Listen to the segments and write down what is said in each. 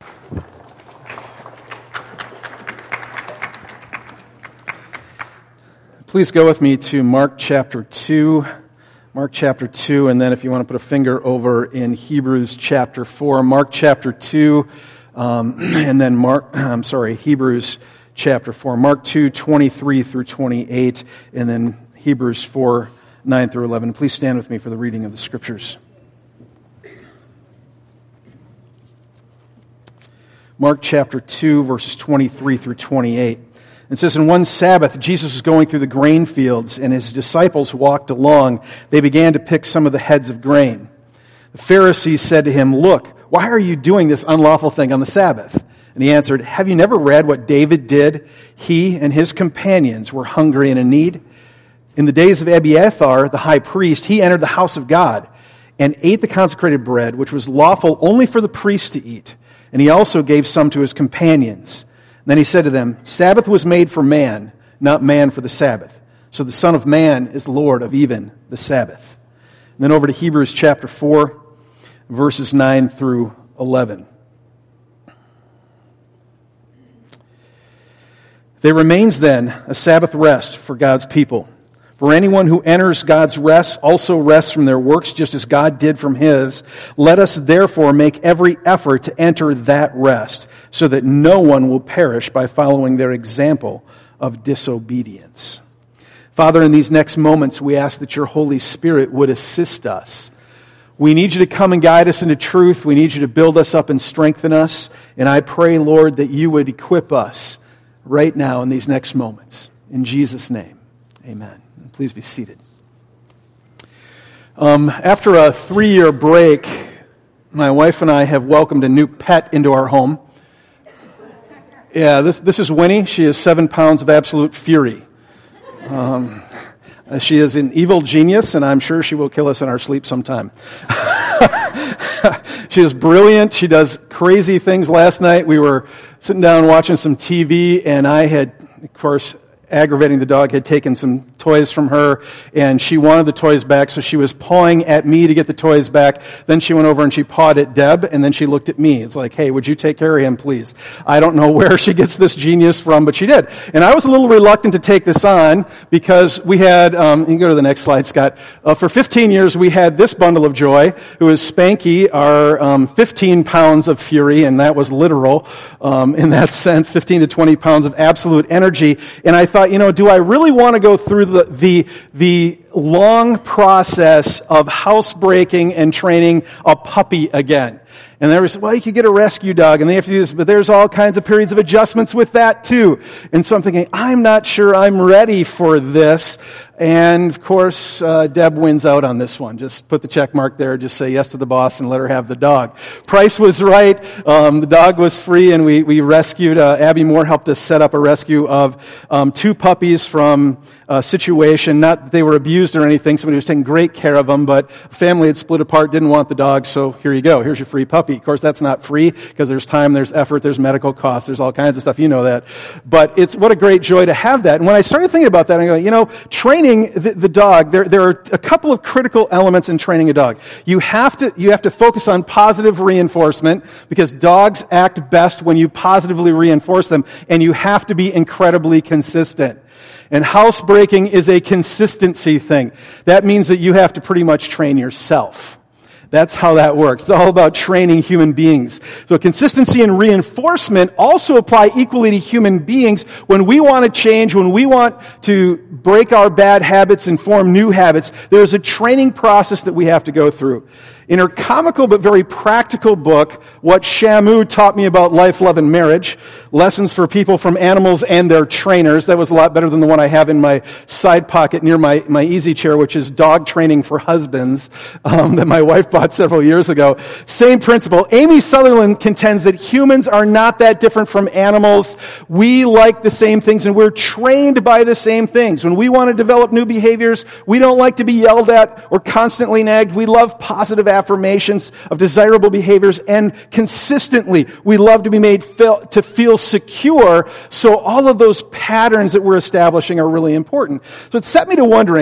Please go with me to Mark chapter 2. Mark chapter 2, and then if you want to put a finger over in Hebrews chapter 4. Mark chapter 2, and then Hebrews chapter 4. Mark 2, 23 through 28, and then Hebrews 4, 9 through 11. Please stand with me for the reading of the Scriptures. Mark chapter 2, verses 23 through 28. It says, "And one Sabbath, Jesus was going through the grain fields, and his disciples walked along. They began to pick some of the heads of grain. The Pharisees said to him, 'Look, why are you doing this unlawful thing on the Sabbath?' And he answered, 'Have you never read what David did? He and his companions were hungry and in need. In the days of Abiathar, the high priest, he entered the house of God and ate the consecrated bread, which was lawful only for the priest to eat. And he also gave some to his companions. Then he said to them, 'Sabbath was made for man, not man for the Sabbath. So the Son of Man is Lord of even the Sabbath.'" And then over to Hebrews chapter 4, verses 9 through 11. "There remains then a Sabbath rest for God's people. For anyone who enters God's rest also rests from their works, just as God did from his. Let us therefore make every effort to enter that rest, so that no one will perish by following their example of disobedience." Father, in these next moments, we ask that your Holy Spirit would assist us. We need you to come and guide us into truth. We need you to build us up and strengthen us. And I pray, Lord, that you would equip us right now in these next moments. In Jesus' name, amen. Please be seated. After a 3-year break, my wife and I have welcomed a new pet into our home. Yeah, this is Winnie. She is 7 pounds of absolute fury. She is an evil genius, and I'm sure she will kill us in our sleep sometime. She is brilliant. She does crazy things. Last night we were sitting down watching some TV, and I had, of course, aggravating the dog, had taken some toys from her, and she wanted the toys back, so she was pawing at me to get the toys back. Then she went over and she pawed at Deb, and then she looked at me. It's like, "Hey, would you take care of him, please?" I don't know where she gets this genius from, but she did. And I was a little reluctant to take this on because we had, you can go to the next slide, Scott. For 15 years, we had this bundle of joy, who is Spanky, our 15 pounds of fury, and that was literal in that sense, 15 to 20 pounds of absolute energy. And I thought, do I really want to go through the long process of housebreaking and training a puppy again? And there was, well, you could get a rescue dog, and they have to do this, but there's all kinds of periods of adjustments with that too. And so I'm thinking, I'm not sure I'm ready for this. And of course, Deb wins out on this one. Just put the check mark there, just say yes to the boss and let her have the dog. Price was right, the dog was free, and we rescued, Abby Moore helped us set up a rescue of 2 puppies from a situation, not that they were abused or anything, somebody was taking great care of them, but a family had split apart, didn't want the dog, so here you go, here's your free puppy. Of course, that's not free, because there's time, there's effort, there's medical costs, there's all kinds of stuff, you know that. But it's what a great joy to have that. And when I started thinking about that, I go, training the dog, there are a couple of critical elements in training a dog. You have to focus on positive reinforcement, because dogs act best when you positively reinforce them, and you have to be incredibly consistent. And housebreaking is a consistency thing. That means that you have to pretty much train yourself. That's how that works. It's all about training human beings. So consistency and reinforcement also apply equally to human beings. When we want to change, when we want to break our bad habits and form new habits, there's a training process that we have to go through. In her comical but very practical book, What Shamu Taught Me About Life, Love, and Marriage, Lessons for People from Animals and Their Trainers. That was a lot better than the one I have in my side pocket near my easy chair, which is Dog Training for Husbands, that my wife bought several years ago. Same principle. Amy Sutherland contends that humans are not that different from animals. We like the same things, and we're trained by the same things. When we want to develop new behaviors, we don't like to be yelled at or constantly nagged. We love positive affirmations of desirable behaviors, and consistently we love to be made to feel secure. So all of those patterns that we're establishing are really important. So it set me to wondering,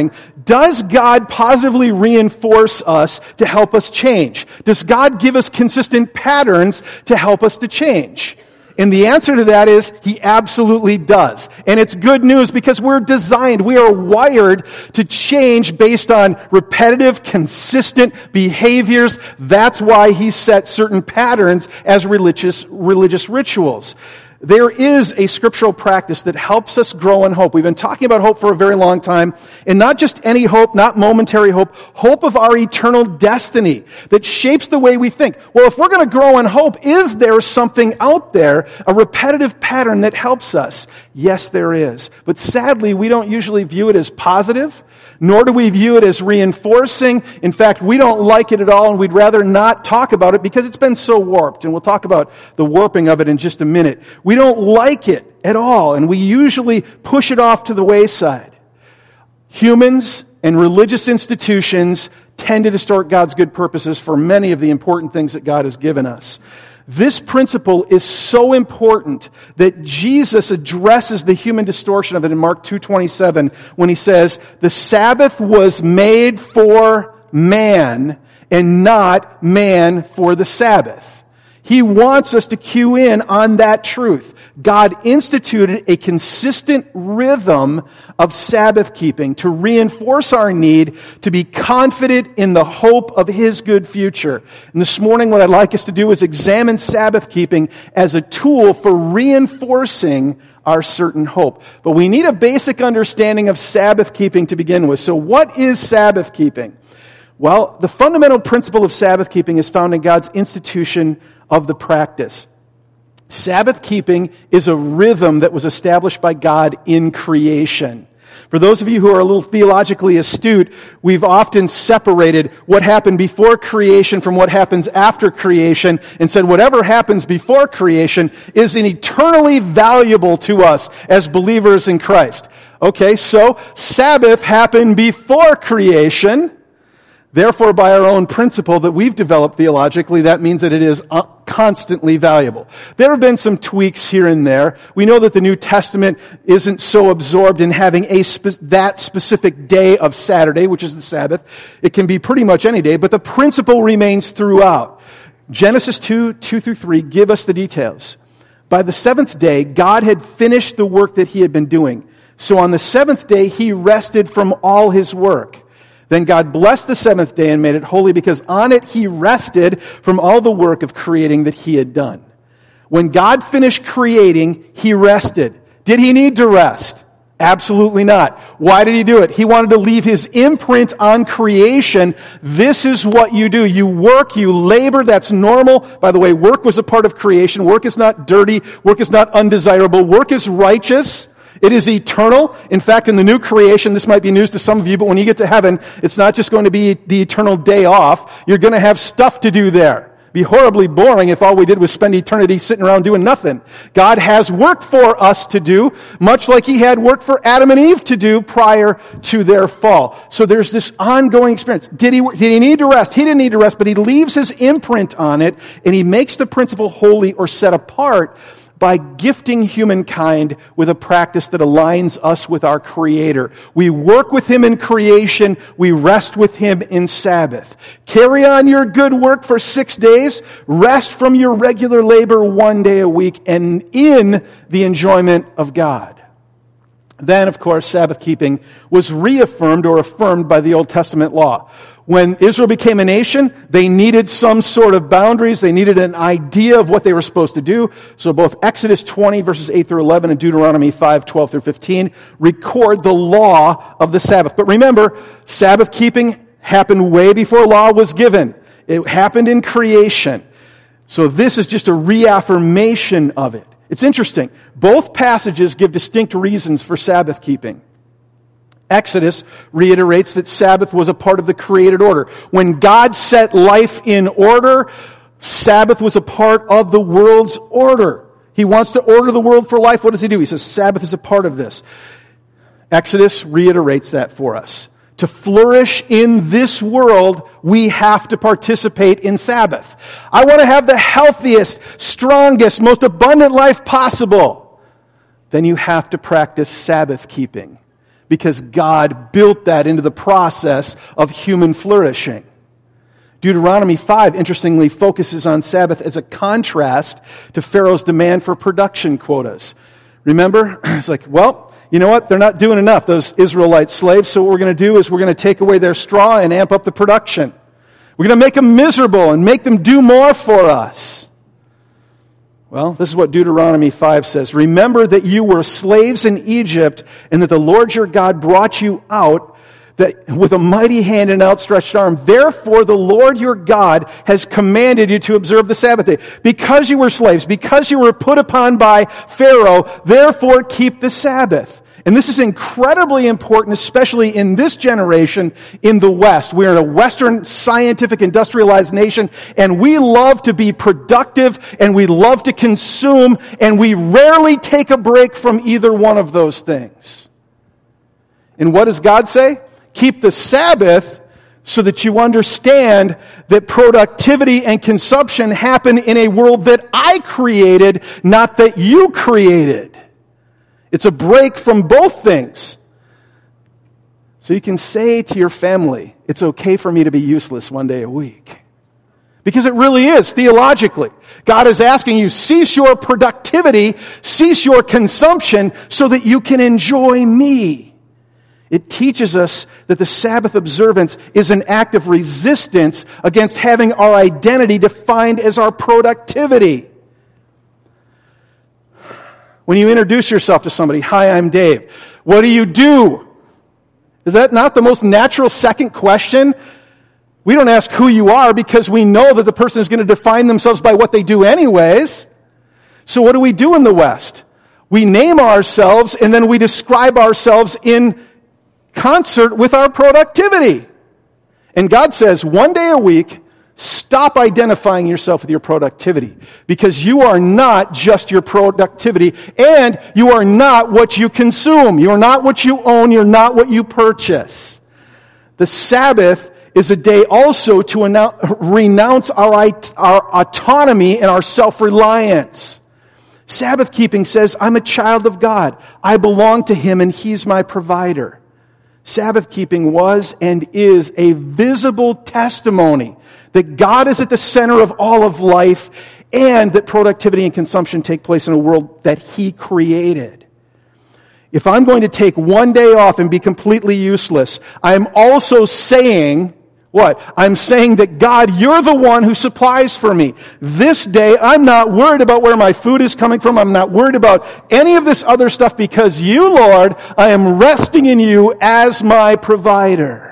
Does God positively reinforce us to help us change? Does God give us consistent patterns to help us to change? And the answer to that is, He absolutely does. And it's good news because we're designed, we are wired to change based on repetitive, consistent behaviors. That's why He set certain patterns as religious rituals. There is a scriptural practice that helps us grow in hope. We've been talking about hope for a very long time, and not just any hope, not momentary hope, hope of our eternal destiny that shapes the way we think. Well, if we're going to grow in hope, is there something out there, a repetitive pattern that helps us? Yes, there is. But sadly, we don't usually view it as positive, nor do we view it as reinforcing. In fact, we don't like it at all, and we'd rather not talk about it because it's been so warped. And we'll talk about the warping of it in just a minute. We don't like it at all, and we usually push it off to the wayside. Humans and religious institutions tend to distort God's good purposes for many of the important things that God has given us. This principle is so important that Jesus addresses the human distortion of it in Mark 2:27 when He says, "The Sabbath was made for man and not man for the Sabbath." He wants us to cue in on that truth. God instituted a consistent rhythm of Sabbath keeping to reinforce our need to be confident in the hope of His good future. And this morning what I'd like us to do is examine Sabbath keeping as a tool for reinforcing our certain hope. But we need a basic understanding of Sabbath keeping to begin with. So what is Sabbath keeping? Well, the fundamental principle of Sabbath keeping is found in God's institution of the practice. Sabbath keeping is a rhythm that was established by God in creation. For those of you who are a little theologically astute, we've often separated what happened before creation from what happens after creation and said whatever happens before creation is eternally valuable to us as believers in Christ. Okay, so Sabbath happened before creation. Therefore, by our own principle that we've developed theologically, that means that it is constantly valuable. There have been some tweaks here and there. We know that the New Testament isn't so absorbed in having that specific day of Saturday, which is the Sabbath. It can be pretty much any day, but the principle remains throughout. Genesis 2:2-3 give us the details. By the seventh day, God had finished the work that He had been doing. So on the seventh day, He rested from all His work. Then God blessed the seventh day and made it holy because on it He rested from all the work of creating that He had done. When God finished creating, He rested. Did He need to rest? Absolutely not. Why did He do it? He wanted to leave His imprint on creation. This is what you do. You work, you labor, that's normal. By the way, work was a part of creation. Work is not dirty. Work is not undesirable. Work is righteous. It is eternal. In fact, in the new creation, this might be news to some of you, but when you get to heaven, it's not just going to be the eternal day off. You're going to have stuff to do there. It'd be horribly boring if all we did was spend eternity sitting around doing nothing. God has work for us to do, much like He had work for Adam and Eve to do prior to their fall. So there's this ongoing experience. Did he need to rest? He didn't need to rest, but He leaves His imprint on it, and He makes the principle holy or set apart by gifting humankind with a practice that aligns us with our Creator. We work with Him in creation. We rest with Him in Sabbath. Carry on your good work for 6 days. Rest from your regular labor 1 day a week and in the enjoyment of God. Then, of course, Sabbath keeping was reaffirmed or affirmed by the Old Testament law. When Israel became a nation, they needed some sort of boundaries. They needed an idea of what they were supposed to do. So both Exodus 20, verses 8 through 11, and Deuteronomy 5, 12 through 15 record the law of the Sabbath. But remember, Sabbath keeping happened way before law was given. It happened in creation. So this is just a reaffirmation of it. It's interesting. Both passages give distinct reasons for Sabbath keeping. Exodus reiterates that Sabbath was a part of the created order. When God set life in order, Sabbath was a part of the world's order. He wants to order the world for life. What does He do? He says Sabbath is a part of this. Exodus reiterates that for us. To flourish in this world, we have to participate in Sabbath. I want to have the healthiest, strongest, most abundant life possible. Then you have to practice Sabbath keeping. because God built that into the process of human flourishing. Deuteronomy 5, interestingly, focuses on Sabbath as a contrast to Pharaoh's demand for production quotas. Remember? It's like, well, you know what? They're not doing enough, those Israelite slaves, so what we're going to do is we're going to take away their straw and amp up the production. We're going to make them miserable and make them do more for us. Well, this is what Deuteronomy 5 says. Remember that you were slaves in Egypt and that the Lord your God brought you out that with a mighty hand and outstretched arm. Therefore, the Lord your God has commanded you to observe the Sabbath day. Because you were slaves, because you were put upon by Pharaoh, therefore keep the Sabbath. And this is incredibly important, especially in this generation in the West. We are a Western scientific industrialized nation, and we love to be productive, and we love to consume, and we rarely take a break from either one of those things. And what does God say? Keep the Sabbath so that you understand that productivity and consumption happen in a world that I created, not that you created. It's a break from both things. So you can say to your family, it's okay for me to be useless one day a week. Because it really is, theologically. God is asking you, cease your productivity, cease your consumption so that you can enjoy me. It teaches us that the Sabbath observance is an act of resistance against having our identity defined as our productivity. When you introduce yourself to somebody, hi, I'm Dave. What do you do? Is that not the most natural second question? We don't ask who you are because we know that the person is going to define themselves by what they do anyways. So what do we do in the West? We name ourselves and then we describe ourselves in concert with our productivity. And God says, one day a week, stop identifying yourself with your productivity. Because you are not just your productivity, and you are not what you consume. You are not what you own. You're not what you purchase. The Sabbath is a day also to renounce our autonomy and our self-reliance. Sabbath keeping says, I'm a child of God. I belong to Him, and He's my provider. Sabbath keeping was and is a visible testimony that God is at the center of all of life and that productivity and consumption take place in a world that He created. If I'm going to take one day off and be completely useless, I'm also saying, what? I'm saying that God, you're the one who supplies for me. This day, I'm not worried about where my food is coming from. I'm not worried about any of this other stuff because you, Lord, I am resting in you as my provider.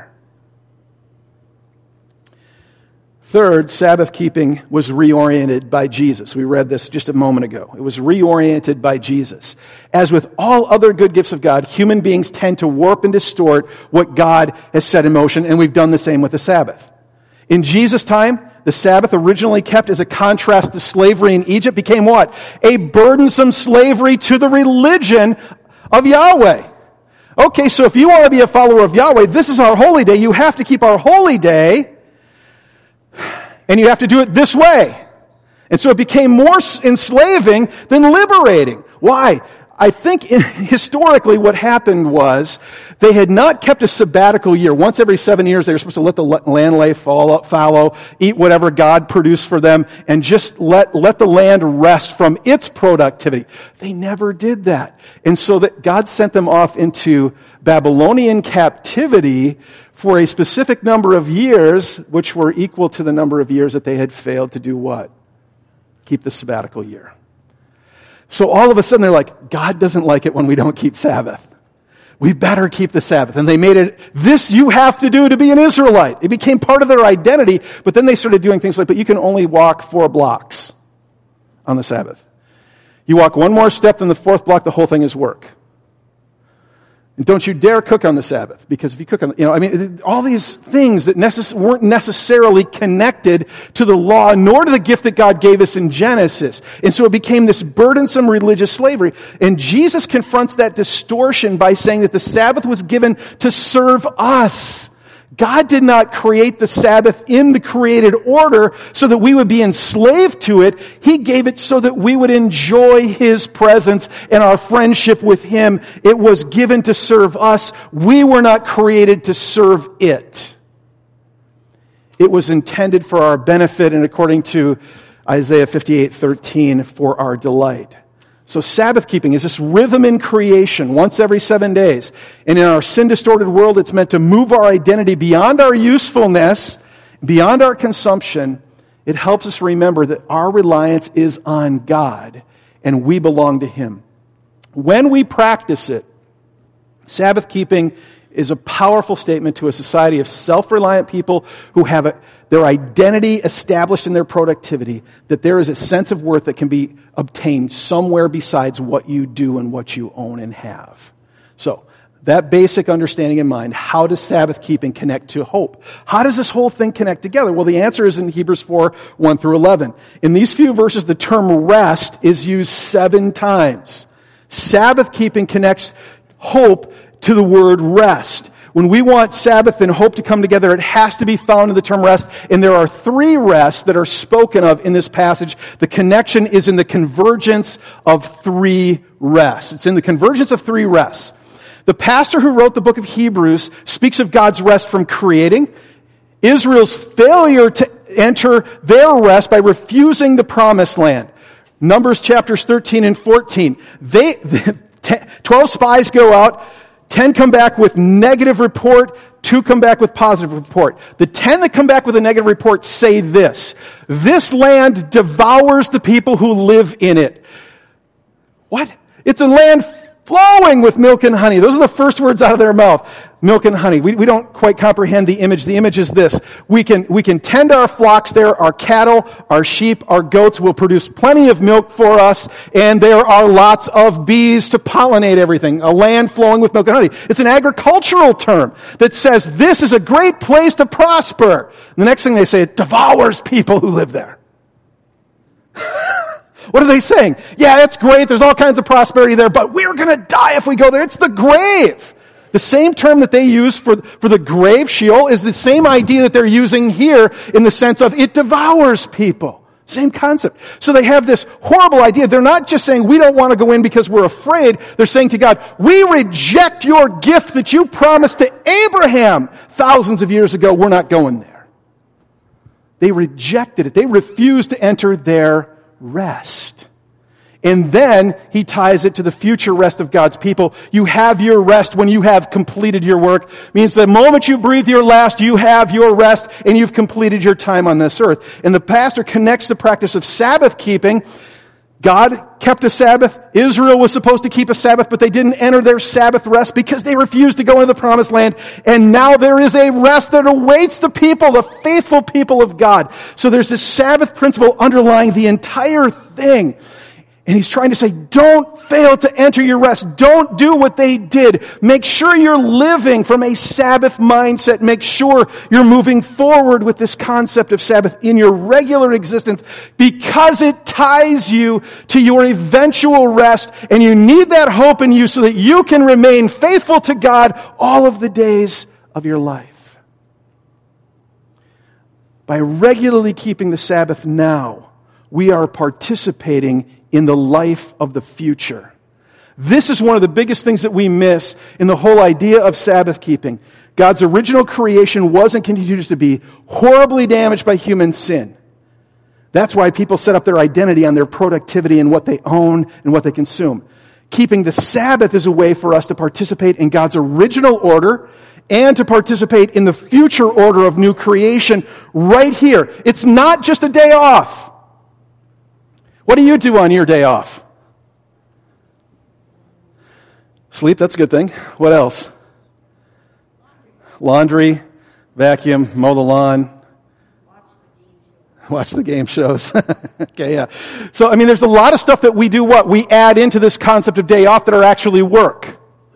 Third, Sabbath keeping was reoriented by Jesus. We read this just a moment ago. It was reoriented by Jesus. As with all other good gifts of God, human beings tend to warp and distort what God has set in motion, and we've done the same with the Sabbath. In Jesus' time, the Sabbath, originally kept as a contrast to slavery in Egypt, became what? A burdensome slavery to the religion of Yahweh. Okay, so if you want to be a follower of Yahweh, this is our holy day. You have to keep our holy day. And you have to do it this way. And so it became more enslaving than liberating. Why? I think historically what happened was they had not kept a sabbatical year. Once every 7 years they were supposed to let the land lay fallow, eat whatever God produced for them, and just let the land rest from its productivity. They never did that. And so that God sent them off into Babylonian captivity for a specific number of years, which were equal to the number of years that they had failed to do what? Keep the sabbatical year. So all of a sudden they're like, God doesn't like it when we don't keep Sabbath. We better keep the Sabbath. And they made it, this you have to do to be an Israelite. It became part of their identity, but then they started doing things like, but you can only walk 4 blocks on the Sabbath. You walk one more step than the 4th block, the whole thing is work. And don't you dare cook on the Sabbath, because if you cook on, all these things that weren't necessarily connected to the law, nor to the gift that God gave us in Genesis. And so it became this burdensome religious slavery. And Jesus confronts that distortion by saying that the Sabbath was given to serve us. God did not create the Sabbath in the created order so that we would be enslaved to it. He gave it so that we would enjoy His presence and our friendship with Him. It was given to serve us. We were not created to serve it. It was intended for our benefit and, according to Isaiah 58:13, for our delight. So Sabbath keeping is this rhythm in creation once every 7 days. And in our sin-distorted world, it's meant to move our identity beyond our usefulness, beyond our consumption. It helps us remember that our reliance is on God and we belong to Him. When we practice it, Sabbath keeping is a powerful statement to a society of self-reliant people who have their identity established in their productivity, that there is a sense of worth that can be obtained somewhere besides what you do and what you own and have. So, that basic understanding in mind, how does Sabbath keeping connect to hope? How does this whole thing connect together? Well, the answer is in Hebrews 4, 1 through 11. In these few verses, the term rest is used 7 times. Sabbath keeping connects hope to the word rest. When we want Sabbath and hope to come together, it has to be found in the term rest. And there are 3 rests that are spoken of in this passage. The connection is in the convergence of 3 rests. It's in the convergence of 3 rests. The pastor who wrote the book of Hebrews speaks of God's rest from creating, Israel's failure to enter their rest by refusing the promised land. Numbers chapters 13 and 14. 12 spies go out. 10 come back with negative report, 2 come back with positive report. The 10 that come back with a negative report say this: this land devours the people who live in it. What? It's a land flowing with milk and honey. Those are the first words out of their mouth. Milk and honey. We don't quite comprehend the image. The image is this: we can tend our flocks there. Our cattle, our sheep, our goats will produce plenty of milk for us, and there are lots of bees to pollinate everything. A land flowing with milk and honey. It's an agricultural term that says this is a great place to prosper. And the next thing they say, it devours people who live there. What are they saying? Yeah, it's great. There's all kinds of prosperity there, but we're going to die if we go there. It's the grave. The same term that they use for the grave, Sheol, is the same idea that they're using here in the sense of it devours people. Same concept. So they have this horrible idea. They're not just saying we don't want to go in because we're afraid. They're saying to God, we reject your gift that you promised to Abraham thousands of years ago. We're not going there. They rejected it. They refused to enter their rest. And then he ties it to the future rest of God's people. You have your rest when you have completed your work. Means the moment you breathe your last, you have your rest and you've completed your time on this earth. And the pastor connects the practice of Sabbath keeping. God kept a Sabbath. Israel was supposed to keep a Sabbath, but they didn't enter their Sabbath rest because they refused to go into the promised land. And now there is a rest that awaits the people, the faithful people of God. So there's this Sabbath principle underlying the entire thing. And he's trying to say, don't fail to enter your rest. Don't do what they did. Make sure you're living from a Sabbath mindset. Make sure you're moving forward with this concept of Sabbath in your regular existence because it ties you to your eventual rest. And you need that hope in you so that you can remain faithful to God all of the days of your life. By regularly keeping the Sabbath now, we are participating in the life of the future. This is one of the biggest things that we miss in the whole idea of Sabbath keeping. God's original creation was and continues to be horribly damaged by human sin. That's why people set up their identity on their productivity and what they own and what they consume. Keeping the Sabbath is a way for us to participate in God's original order and to participate in the future order of new creation right here. It's not just a day off. What do you do on your day off? Sleep, that's a good thing. What else? Laundry, vacuum, mow the lawn. Watch the game shows. Okay, yeah. So, there's a lot of stuff that we do what? We add into this concept of day off that are actually work.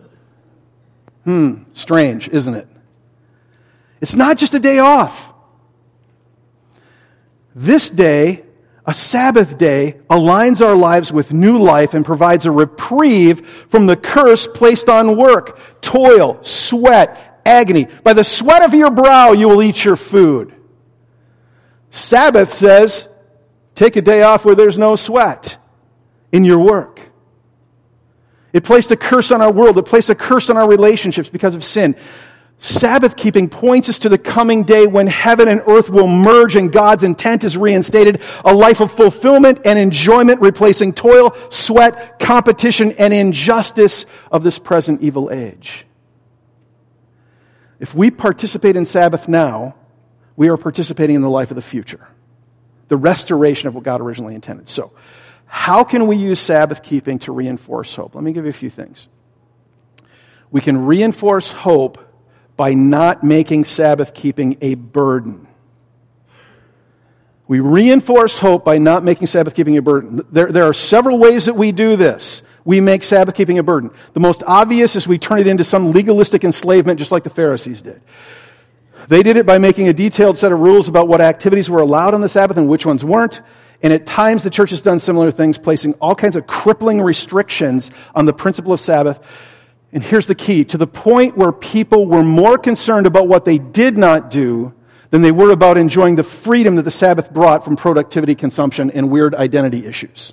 Strange, isn't it? It's not just a day off. This day, a Sabbath day, aligns our lives with new life and provides a reprieve from the curse placed on work, toil, sweat, agony. By the sweat of your brow you will eat your food. Sabbath says, take a day off where there's no sweat in your work. It placed a curse on our world. It placed a curse on our relationships because of sin. Sabbath keeping points us to the coming day when heaven and earth will merge and God's intent is reinstated. A life of fulfillment and enjoyment, replacing toil, sweat, competition, and injustice of this present evil age. If we participate in Sabbath now, we are participating in the life of the future. The restoration of what God originally intended. So, how can we use Sabbath keeping to reinforce hope? Let me give you a few things. We can reinforce hope by not making Sabbath keeping a burden. We reinforce hope by not making Sabbath keeping a burden. There are several ways that we do this. We make Sabbath keeping a burden. The most obvious is we turn it into some legalistic enslavement just like the Pharisees did. They did it by making a detailed set of rules about what activities were allowed on the Sabbath and which ones weren't. And at times the church has done similar things, placing all kinds of crippling restrictions on the principle of Sabbath. And here's the key, to the point where people were more concerned about what they did not do than they were about enjoying the freedom that the Sabbath brought from productivity, consumption, and weird identity issues.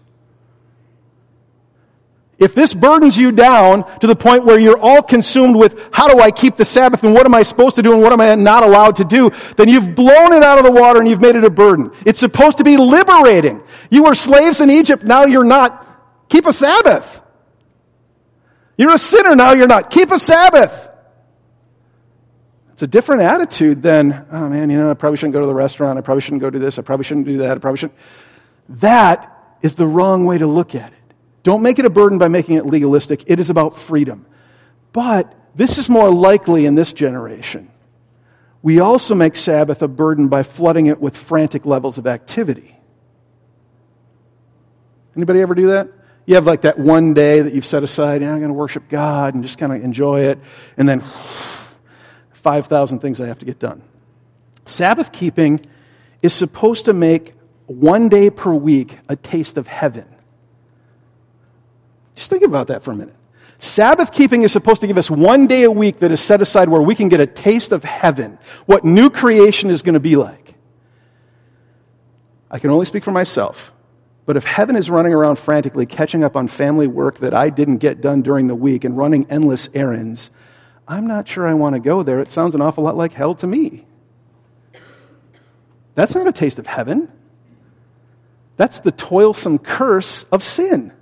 If this burdens you down to the point where you're all consumed with how do I keep the Sabbath and what am I supposed to do and what am I not allowed to do, then you've blown it out of the water and you've made it a burden. It's supposed to be liberating. You were slaves in Egypt, now you're not. Keep a Sabbath. You're a sinner, now you're not. Keep a Sabbath. It's a different attitude than, oh man, I probably shouldn't go to the restaurant, I probably shouldn't go do this, I probably shouldn't do that, I probably shouldn't. That is the wrong way to look at it. Don't make it a burden by making it legalistic. It is about freedom. But this is more likely in this generation. We also make Sabbath a burden by flooding it with frantic levels of activity. Anybody ever do that? You have like that one day that you've set aside, I'm going to worship God and just kind of enjoy it. And then 5,000 things I have to get done. Sabbath keeping is supposed to make one day per week a taste of heaven. Just think about that for a minute. Sabbath keeping is supposed to give us one day a week that is set aside where we can get a taste of heaven, what new creation is going to be like. I can only speak for myself, but if heaven is running around frantically catching up on family work that I didn't get done during the week and running endless errands, I'm not sure I want to go there. It sounds an awful lot like hell to me. That's not a taste of heaven. That's the toilsome curse of sin.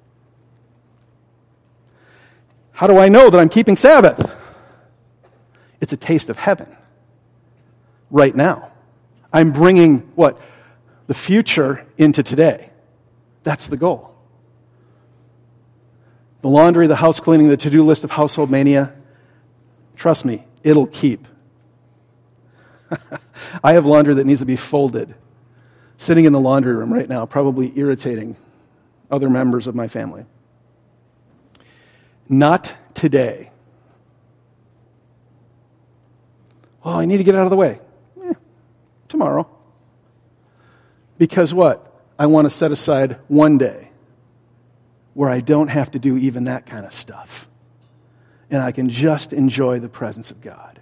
How do I know that I'm keeping Sabbath? It's a taste of heaven. Right now. I'm bringing, what? The future into today. That's the goal. The laundry, the house cleaning, the to-do list of household mania. Trust me, it'll keep. I have laundry that needs to be folded. Sitting in the laundry room right now, probably irritating other members of my family. Not today. Oh, I need to get out of the way. Tomorrow. Because what? I want to set aside one day where I don't have to do even that kind of stuff. And I can just enjoy the presence of God.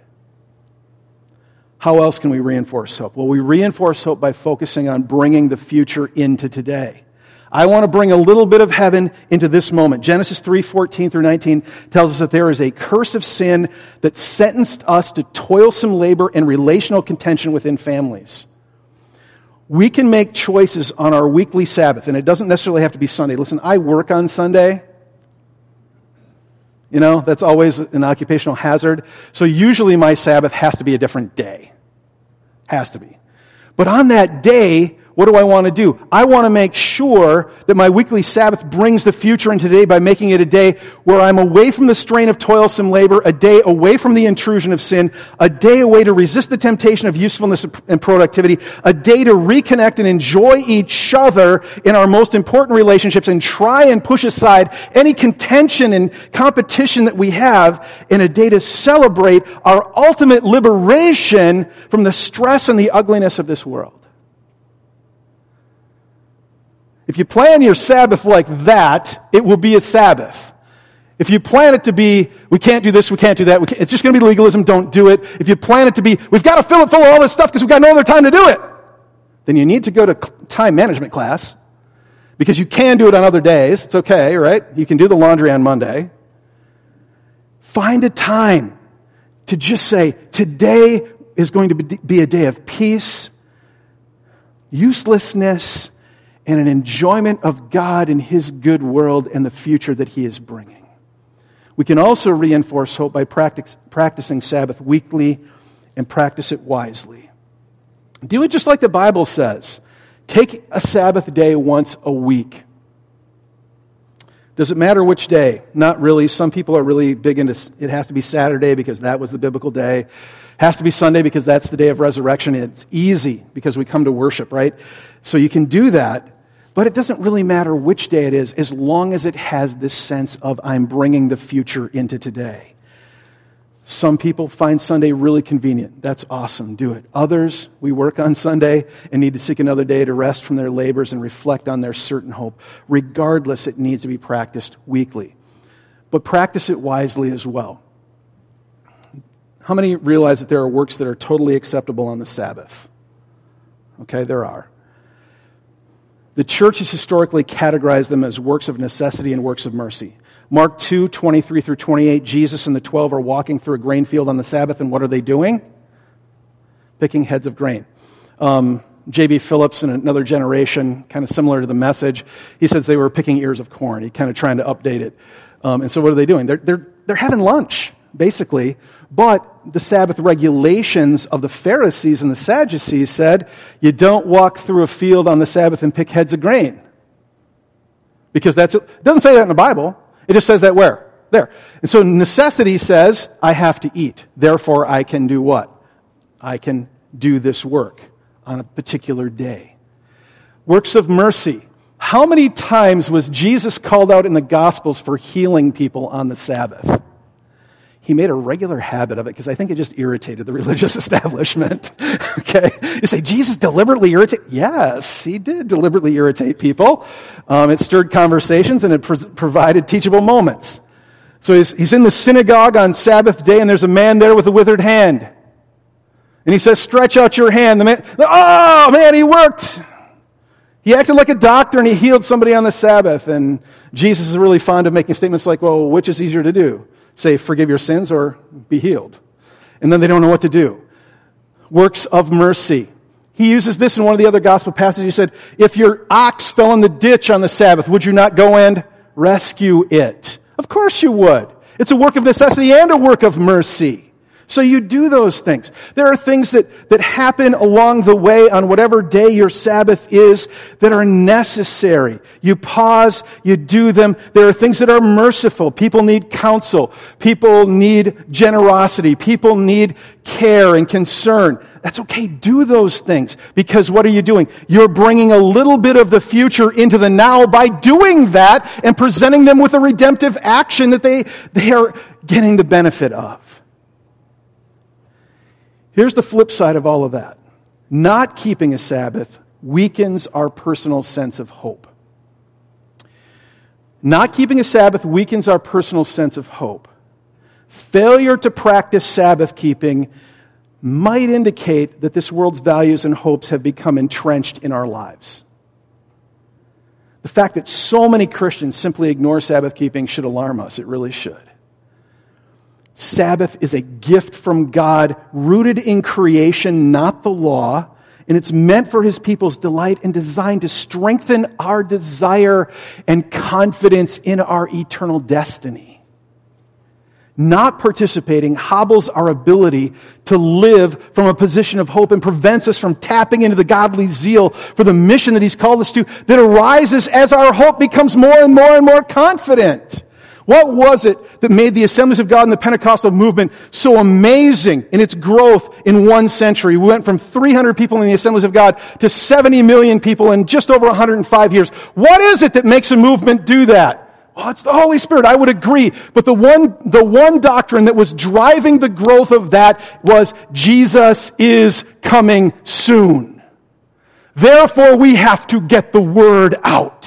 How else can we reinforce hope? Well, we reinforce hope by focusing on bringing the future into today. I want to bring a little bit of heaven into this moment. Genesis 3:14 through 19 tells us that there is a curse of sin that sentenced us to toilsome labor and relational contention within families. We can make choices on our weekly Sabbath, and it doesn't necessarily have to be Sunday. Listen, I work on Sunday. That's always an occupational hazard. So usually my Sabbath has to be a different day. Has to be. But on that day, what do I want to do? I want to make sure that my weekly Sabbath brings the future into today by making it a day where I'm away from the strain of toilsome labor, a day away from the intrusion of sin, a day away to resist the temptation of usefulness and productivity, a day to reconnect and enjoy each other in our most important relationships and try and push aside any contention and competition that we have, and a day to celebrate our ultimate liberation from the stress and the ugliness of this world. If you plan your Sabbath like that, it will be a Sabbath. If you plan it to be, we can't do this, we can't do that, it's just going to be legalism, don't do it. If you plan it to be, we've got to fill it full of all this stuff because we've got no other time to do it, then you need to go to time management class because you can do it on other days. It's okay, right? You can do the laundry on Monday. Find a time to just say, today is going to be a day of peace, uselessness, and an enjoyment of God and His good world and the future that He is bringing. We can also reinforce hope by practicing Sabbath weekly and practice it wisely. Do it just like the Bible says. Take a Sabbath day once a week. Does it matter which day? Not really. Some people are really big into it has to be Saturday because that was the biblical day. It has to be Sunday because that's the day of resurrection. It's easy because we come to worship, right? So you can do that. But it doesn't really matter which day it is as long as it has this sense of I'm bringing the future into today. Some people find Sunday really convenient. That's awesome. Do it. Others, we work on Sunday and need to seek another day to rest from their labors and reflect on their certain hope. Regardless, it needs to be practiced weekly. But practice it wisely as well. How many realize that there are works that are totally acceptable on the Sabbath? Okay, there are. The church has historically categorized them as works of necessity and works of mercy. Mark 2, 23 through 28, Jesus and the 12 are walking through a grain field on the Sabbath, and what are they doing? Picking heads of grain. J.B. Phillips in another generation, kind of similar to the Message, he says they were picking ears of corn. He kind of trying to update it. And so what are they doing? They're having lunch, basically, but the Sabbath regulations of the Pharisees and the Sadducees said, you don't walk through a field on the Sabbath and pick heads of grain. Because it doesn't say that in the Bible. It just says that where? There. And so necessity says, I have to eat. Therefore, I can do what? I can do this work on a particular day. Works of mercy. How many times was Jesus called out in the Gospels for healing people on the Sabbath? He made a regular habit of it because I think it just irritated the religious establishment. Okay? You say, Jesus deliberately irritated? Yes, He did deliberately irritate people. It stirred conversations and it provided teachable moments. So he's in the synagogue on Sabbath day and there's a man there with a withered hand. And he says, stretch out your hand. The man, oh man, he worked. He acted like a doctor and he healed somebody on the Sabbath. And Jesus is really fond of making statements like, well, which is easier to do? Say, forgive your sins or be healed. And then they don't know what to do. Works of mercy. He uses this in one of the other gospel passages. He said, if your ox fell in the ditch on the Sabbath, would you not go and rescue it? Of course you would. It's a work of necessity and a work of mercy. So you do those things. There are things that happen along the way on whatever day your Sabbath is that are necessary. You pause, you do them. There are things that are merciful. People need counsel. People need generosity. People need care and concern. That's okay. Do those things. Because what are you doing? You're bringing a little bit of the future into the now by doing that and presenting them with a redemptive action that they are getting the benefit of. Here's the flip side of all of that. Not keeping a Sabbath weakens our personal sense of hope. Not keeping a Sabbath weakens our personal sense of hope. Failure to practice Sabbath keeping might indicate that this world's values and hopes have become entrenched in our lives. The fact that so many Christians simply ignore Sabbath keeping should alarm us. It really should. Sabbath is a gift from God, rooted in creation, not the law, and it's meant for His people's delight and designed to strengthen our desire and confidence in our eternal destiny. Not participating hobbles our ability to live from a position of hope and prevents us from tapping into the godly zeal for the mission that He's called us to that arises as our hope becomes more and more and more confident. What was it that made the Assemblies of God and the Pentecostal movement so amazing in its growth in 1 century? We went from 300 people in the Assemblies of God to 70 million people in just over 105 years. What is it that makes a movement do that? Well, it's the Holy Spirit. I would agree. But the one doctrine that was driving the growth of that was Jesus is coming soon. Therefore, we have to get the word out.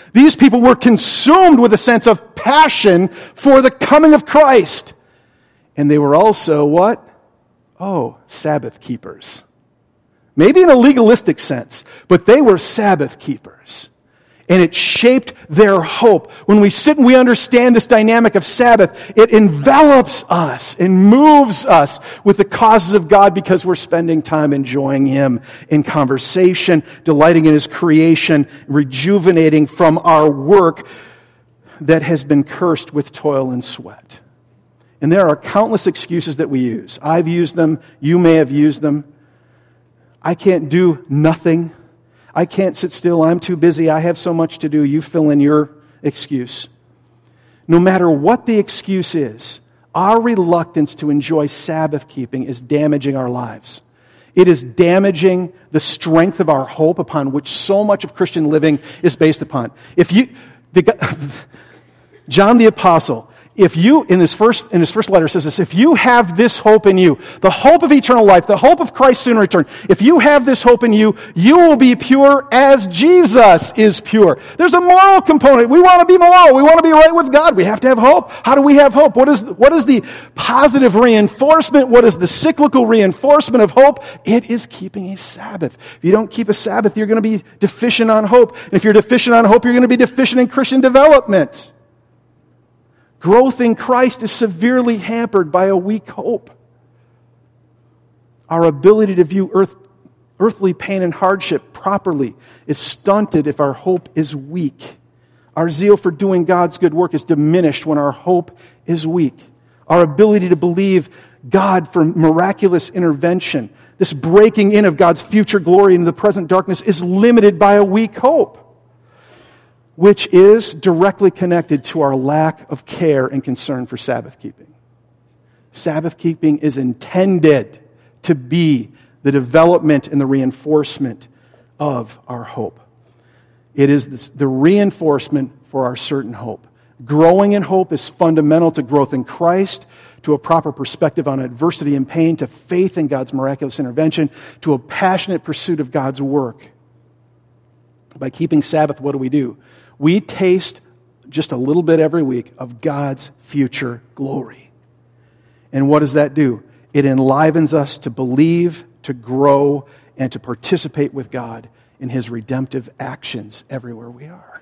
These people were consumed with a sense of passion for the coming of Christ. And they were also what? Oh, Sabbath keepers. Maybe in a legalistic sense, but they were Sabbath keepers. And it shaped their hope. When we sit and we understand this dynamic of Sabbath, it envelops us and moves us with the causes of God because we're spending time enjoying Him in conversation, delighting in His creation, rejuvenating from our work that has been cursed with toil and sweat. And there are countless excuses that we use. I've used them. You may have used them. I can't do nothing. I can't sit still. I'm too busy. I have so much to do. You fill in your excuse. No matter what the excuse is, our reluctance to enjoy Sabbath keeping is damaging our lives. It is damaging the strength of our hope upon which so much of Christian living is based upon. John the Apostle, in his first letter says this, if you have this hope in you, the hope of eternal life, the hope of Christ's soon return, if you have this hope in you, you will be pure as Jesus is pure. There's a moral component. We want to be moral. We want to be right with God. We have to have hope. How do we have hope? What is the positive reinforcement? What is the cyclical reinforcement of hope? It is keeping a Sabbath. If you don't keep a Sabbath, you're going to be deficient on hope. And if you're deficient on hope, you're going to be deficient in Christian development. Growth in Christ is severely hampered by a weak hope. Our ability to view earthly pain and hardship properly is stunted if our hope is weak. Our zeal for doing God's good work is diminished when our hope is weak. Our ability to believe God for miraculous intervention, this breaking in of God's future glory into the present darkness, is limited by a weak hope, which is directly connected to our lack of care and concern for Sabbath keeping. Sabbath keeping is intended to be the development and the reinforcement of our hope. It is the reinforcement for our certain hope. Growing in hope is fundamental to growth in Christ, to a proper perspective on adversity and pain, to faith in God's miraculous intervention, to a passionate pursuit of God's work. By keeping Sabbath, what do? We taste just a little bit every week of God's future glory. And what does that do? It enlivens us to believe, to grow, and to participate with God in His redemptive actions everywhere we are.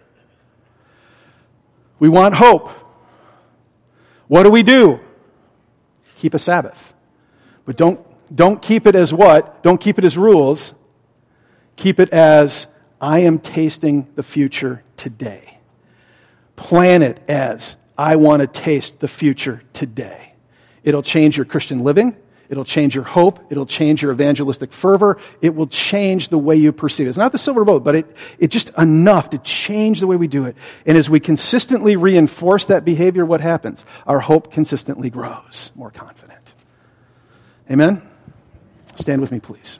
We want hope. What do? Keep a Sabbath. But don't keep it as what? Don't keep it as rules. Keep it as, I am tasting the future today. Plan it as, I want to taste the future today. It'll change your Christian living. It'll change your hope. It'll change your evangelistic fervor. It will change the way you perceive it. It's not the silver bullet, but it's just enough to change the way we do it. And as we consistently reinforce that behavior, what happens? Our hope consistently grows, more confident. Amen? Stand with me, please.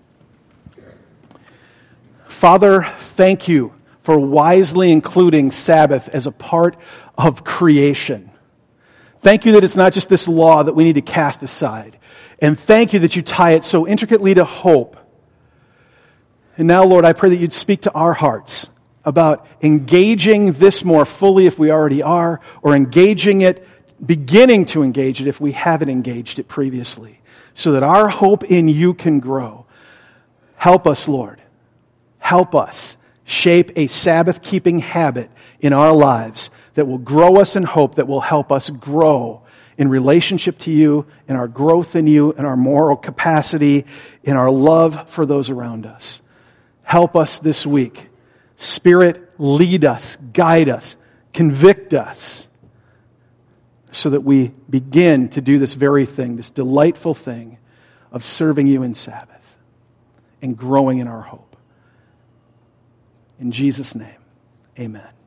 Father, thank you for wisely including Sabbath as a part of creation. Thank you that it's not just this law that we need to cast aside. And thank you that you tie it so intricately to hope. And now, Lord, I pray that you'd speak to our hearts about engaging this more fully if we already are, or beginning to engage it if we haven't engaged it previously, so that our hope in you can grow. Help us, Lord. Help us shape a Sabbath-keeping habit in our lives that will grow us in hope, that will help us grow in relationship to you, in our growth in you, in our moral capacity, in our love for those around us. Help us this week. Spirit, lead us, guide us, convict us, so that we begin to do this very thing, this delightful thing of serving you in Sabbath and growing in our hope. In Jesus' name, amen.